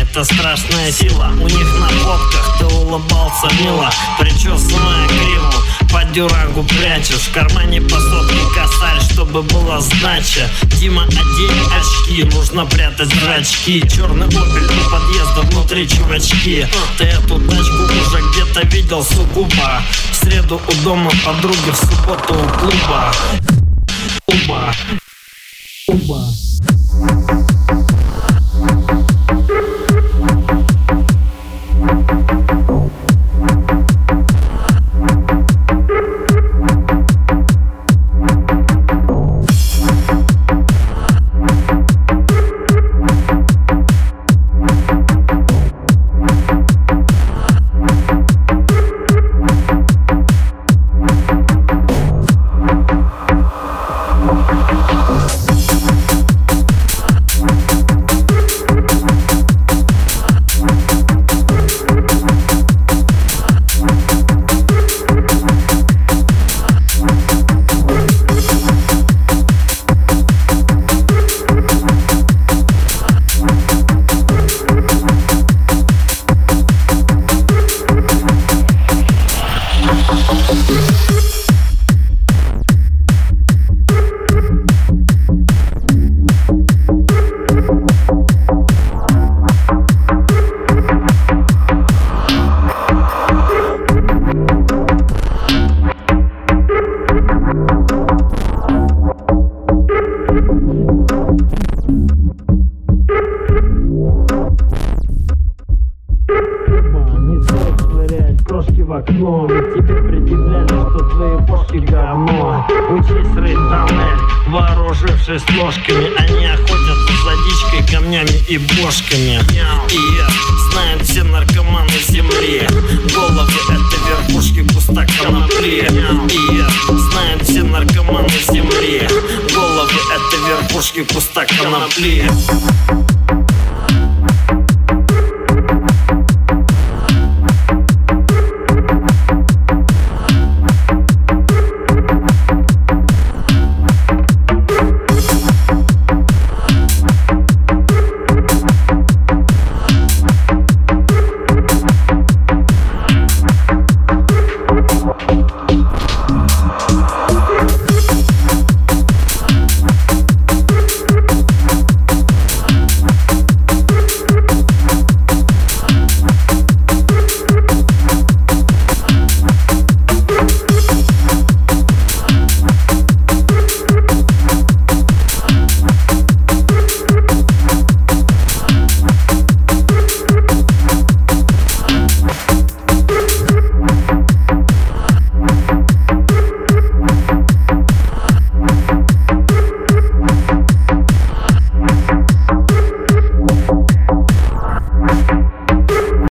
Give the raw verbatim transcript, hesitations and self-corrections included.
это страшная сила. У них на фотках ты улыбался мило, причесанная криво, под дюрагу прячешь, в кармане по сотке косарь, чтобы была сдача. Дима, одень очки, нужно прятать зрачки. Черный опель у подъезда, внутри чувачки. Ты эту тачку уже где-то видел, сугубо. В среду у дома подруги, в субботу у клуба. Уба, уба. В окно, тебе предъявляли, что твои бошки говно. Учись рыть тоннель, вооружившись ложками. Они охотятся за дичкой, камнями и бошками. И я знаю все наркоманы земли, головы это верхушки куста конопли. И я знаю все наркоманы земли, головы это верхушки куста конопли.